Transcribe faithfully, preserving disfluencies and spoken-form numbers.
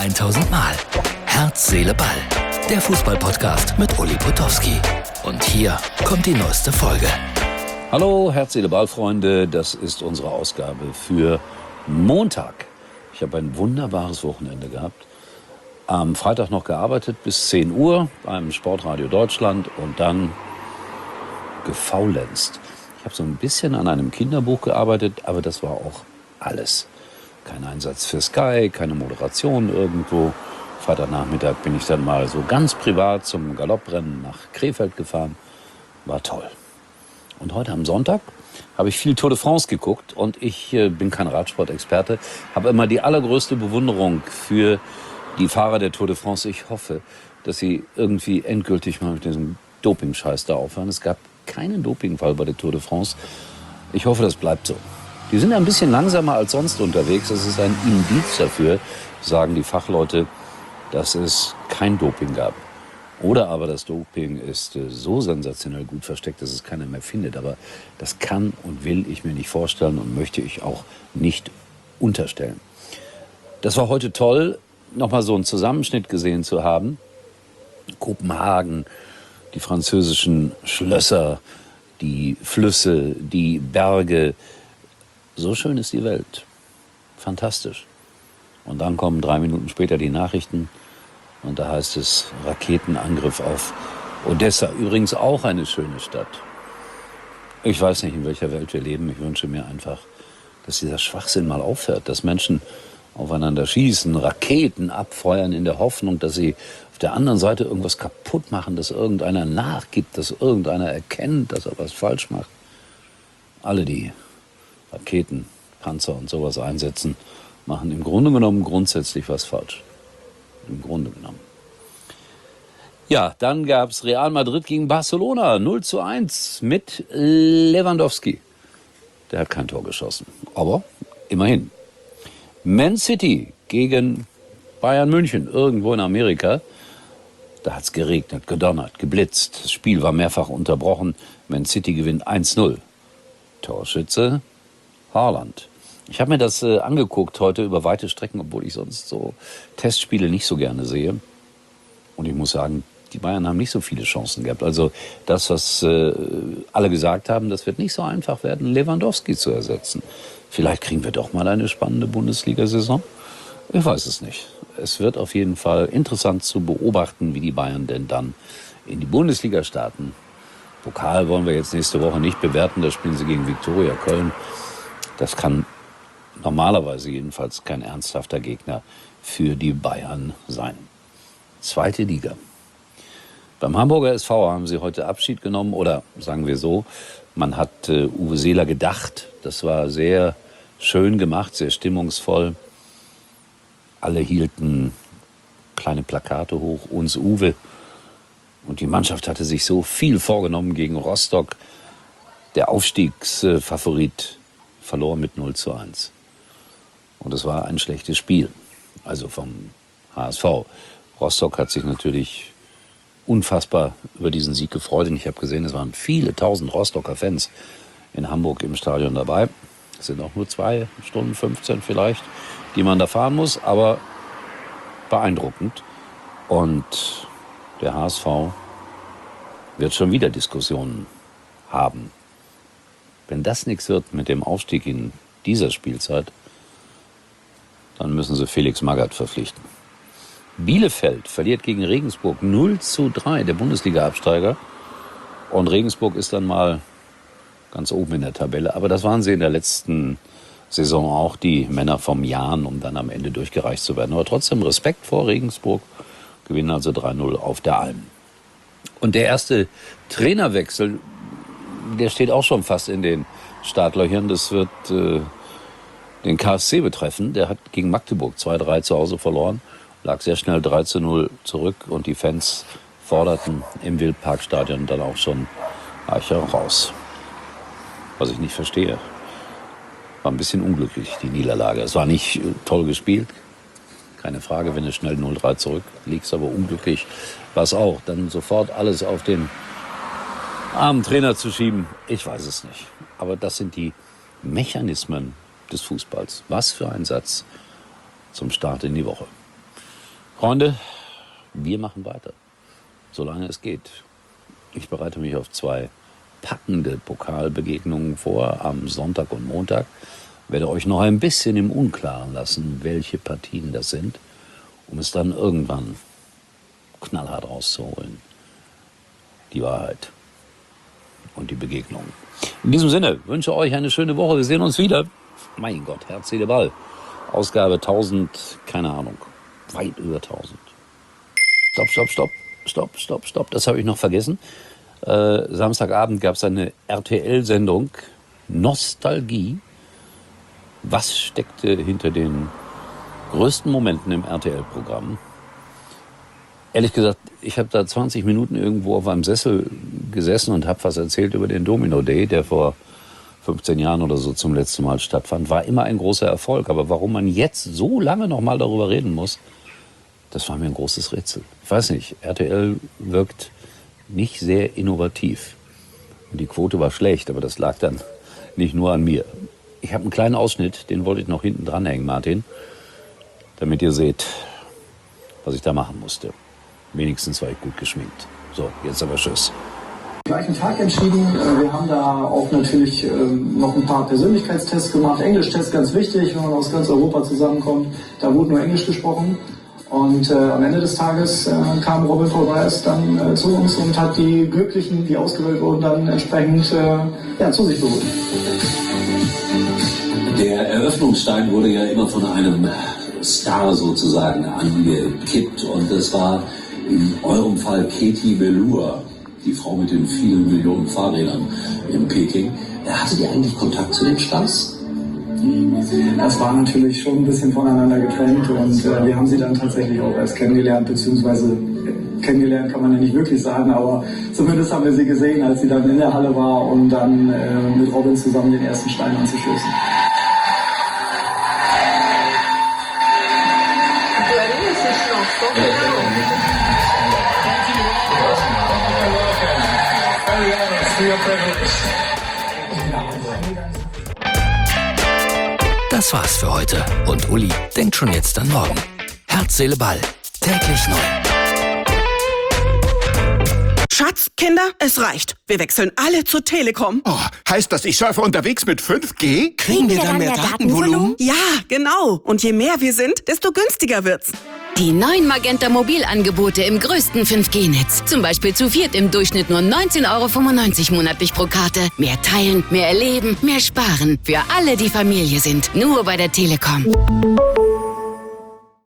tausend Mal. Herz, Seele, Ball. Der Fußball-Podcast mit Uli Potowski. Und hier kommt die neueste Folge. Hallo, Herz, Seele, Ball, Freunde. Das ist unsere Ausgabe für Montag. Ich habe ein wunderbares Wochenende gehabt. Am Freitag noch gearbeitet bis zehn Uhr beim Sportradio Deutschland und dann gefaulenzt. Ich habe so ein bisschen an einem Kinderbuch gearbeitet, aber das war auch alles. Kein Einsatz für Sky, keine Moderation irgendwo. Freitagnachmittag bin ich dann mal so ganz privat zum Galopprennen nach Krefeld gefahren. War toll. Und heute am Sonntag habe ich viel Tour de France geguckt und ich äh, bin kein Radsportexperte, habe immer die allergrößte Bewunderung für die Fahrer der Tour de France. Ich hoffe, dass sie irgendwie endgültig mal mit diesem Doping-Scheiß da aufhören. Es gab keinen Dopingfall bei der Tour de France. Ich hoffe, das bleibt so. Die sind ein bisschen langsamer als sonst unterwegs. Das ist ein Indiz dafür, sagen die Fachleute, dass es kein Doping gab. Oder aber das Doping ist so sensationell gut versteckt, dass es keiner mehr findet. Aber das kann und will ich mir nicht vorstellen und möchte ich auch nicht unterstellen. Das war heute toll, nochmal so einen Zusammenschnitt gesehen zu haben. Kopenhagen, die französischen Schlösser, die Flüsse, die Berge. So schön ist die Welt. Fantastisch. Und dann kommen drei Minuten später die Nachrichten und da heißt es Raketenangriff auf Odessa. Übrigens auch eine schöne Stadt. Ich weiß nicht, in welcher Welt wir leben. Ich wünsche mir einfach, dass dieser Schwachsinn mal aufhört, dass Menschen aufeinander schießen, Raketen abfeuern in der Hoffnung, dass sie auf der anderen Seite irgendwas kaputt machen, dass irgendeiner nachgibt, dass irgendeiner erkennt, dass er was falsch macht. Alle, die Raketen, Panzer und sowas einsetzen, machen im Grunde genommen grundsätzlich was falsch. Im Grunde genommen. Ja, dann gab es Real Madrid gegen Barcelona, null zu eins mit Lewandowski. Der hat kein Tor geschossen, aber immerhin. Man City gegen Bayern München, irgendwo in Amerika. Da hat es geregnet, gedonnert, geblitzt. Das Spiel war mehrfach unterbrochen. Man City gewinnt eins null. Torschütze Haaland. Ich habe mir das äh, angeguckt heute über weite Strecken, obwohl ich sonst so Testspiele nicht so gerne sehe. Und ich muss sagen, die Bayern haben nicht so viele Chancen gehabt. Also das, was äh, alle gesagt haben, das wird nicht so einfach werden, Lewandowski zu ersetzen. Vielleicht kriegen wir doch mal eine spannende Bundesliga-Saison. Ich weiß es nicht. Es wird auf jeden Fall interessant zu beobachten, wie die Bayern denn dann in die Bundesliga starten. Pokal wollen wir jetzt nächste Woche nicht bewerten. Da spielen sie gegen Viktoria Köln. Das kann normalerweise jedenfalls kein ernsthafter Gegner für die Bayern sein. Zweite Liga. Beim Hamburger S V haben sie heute Abschied genommen. Oder sagen wir so, man hat äh, Uwe Seeler gedacht. Das war sehr schön gemacht, sehr stimmungsvoll. Alle hielten kleine Plakate hoch, uns Uwe. Und die Mannschaft hatte sich so viel vorgenommen gegen Rostock. Der Aufstiegsfavorit verlor mit null zu eins. Und es war ein schlechtes Spiel. Also vom H S V. Rostock hat sich natürlich unfassbar über diesen Sieg gefreut. Und ich habe gesehen, es waren viele tausend Rostocker Fans in Hamburg im Stadion dabei. Es sind auch nur zwei Stunden fünfzehn vielleicht, die man da fahren muss. Aber beeindruckend. Und der H S V wird schon wieder Diskussionen haben. Wenn das nichts wird mit dem Aufstieg in dieser Spielzeit, dann müssen sie Felix Magath verpflichten. Bielefeld verliert gegen Regensburg null zu drei, der Bundesliga-Absteiger. Und Regensburg ist dann mal ganz oben in der Tabelle. Aber das waren sie in der letzten Saison auch, die Männer vom Jahn, um dann am Ende durchgereicht zu werden. Aber trotzdem Respekt vor Regensburg, gewinnen also drei null auf der Alm. Und der erste Trainerwechsel, der steht auch schon fast in den Startlöchern. Das wird äh, den K S C betreffen. Der hat gegen Magdeburg zwei drei zu Hause verloren, lag sehr schnell drei zu null zurück und die Fans forderten im Wildparkstadion dann auch schon Eicher raus. Was ich nicht verstehe. War ein bisschen unglücklich, die Niederlage. Es war nicht äh, toll gespielt. Keine Frage, wenn du schnell null drei zurückliegst, aber unglücklich war es auch. Dann sofort alles auf den armen Trainer zu schieben, ich weiß es nicht. Aber das sind die Mechanismen des Fußballs. Was für ein Satz zum Start in die Woche. Freunde, wir machen weiter, solange es geht. Ich bereite mich auf zwei packende Pokalbegegnungen vor, am Sonntag und Montag. Werde euch noch ein bisschen im Unklaren lassen, welche Partien das sind, um es dann irgendwann knallhart rauszuholen. Die Wahrheit und die Begegnung. In diesem Sinne wünsche euch eine schöne Woche. Wir sehen uns wieder. Mein Gott, Herz, Seele, Ball. Ausgabe tausend, keine Ahnung, weit über tausend. Stopp, stopp, stopp, stopp, stopp, stopp. Das habe ich noch vergessen. Äh, Samstagabend gab es eine R T L-Sendung, Nostalgie. Was steckte hinter den größten Momenten im R T L-Programm? Ehrlich gesagt, ich habe da zwanzig Minuten irgendwo auf einem Sessel gesessen und habe was erzählt über den Domino Day, der vor fünfzehn Jahren oder so zum letzten Mal stattfand. War immer ein großer Erfolg. Aber warum man jetzt so lange noch mal darüber reden muss, das war mir ein großes Rätsel. Ich weiß nicht, R T L wirkt nicht sehr innovativ. Und die Quote war schlecht, aber das lag dann nicht nur an mir. Ich habe einen kleinen Ausschnitt, den wollte ich noch hinten dranhängen, Martin, damit ihr seht, was ich da machen musste. Wenigstens war ich gut geschminkt. So, jetzt aber Tschüss. Gleichen Tag entschieden. Wir haben da auch natürlich noch ein paar Persönlichkeitstests gemacht. Englischtest ganz wichtig, wenn man aus ganz Europa zusammenkommt. Da wurde nur Englisch gesprochen. Und äh, am Ende des Tages äh, kam Robin Fordyce dann äh, zu uns und hat die Glücklichen, die ausgewählt wurden, dann entsprechend äh, ja, zu sich berufen. Der Eröffnungsstein wurde ja immer von einem Star sozusagen angekippt. Und das war in eurem Fall Katie Melua, die Frau mit den vielen Millionen Fahrrädern in Peking. Hattet ihr eigentlich Kontakt zu den Stars? Das war natürlich schon ein bisschen voneinander getrennt und äh, wir haben sie dann tatsächlich auch erst kennengelernt, beziehungsweise äh, kennengelernt kann man ja nicht wirklich sagen, aber zumindest haben wir sie gesehen, als sie dann in der Halle war, um dann äh, mit Robin zusammen den ersten Stein anzustoßen. Das war's für heute. Und Uli denkt schon jetzt an morgen. Herz, Seele, Ball. Täglich neu. Schatz, Kinder, es reicht. Wir wechseln alle zur Telekom. Oh, heißt das, ich surfe unterwegs mit fünf G? Kriegen wir dann mehr Datenvolumen? Ja, genau. Und je mehr wir sind, desto günstiger wird's. Die neuen Magenta Mobilangebote im größten fünf G Netz. Zum Beispiel zu viert im Durchschnitt nur neunzehn Euro fünfundneunzig monatlich pro Karte. Mehr teilen, mehr erleben, mehr sparen. Für alle, die Familie sind. Nur bei der Telekom.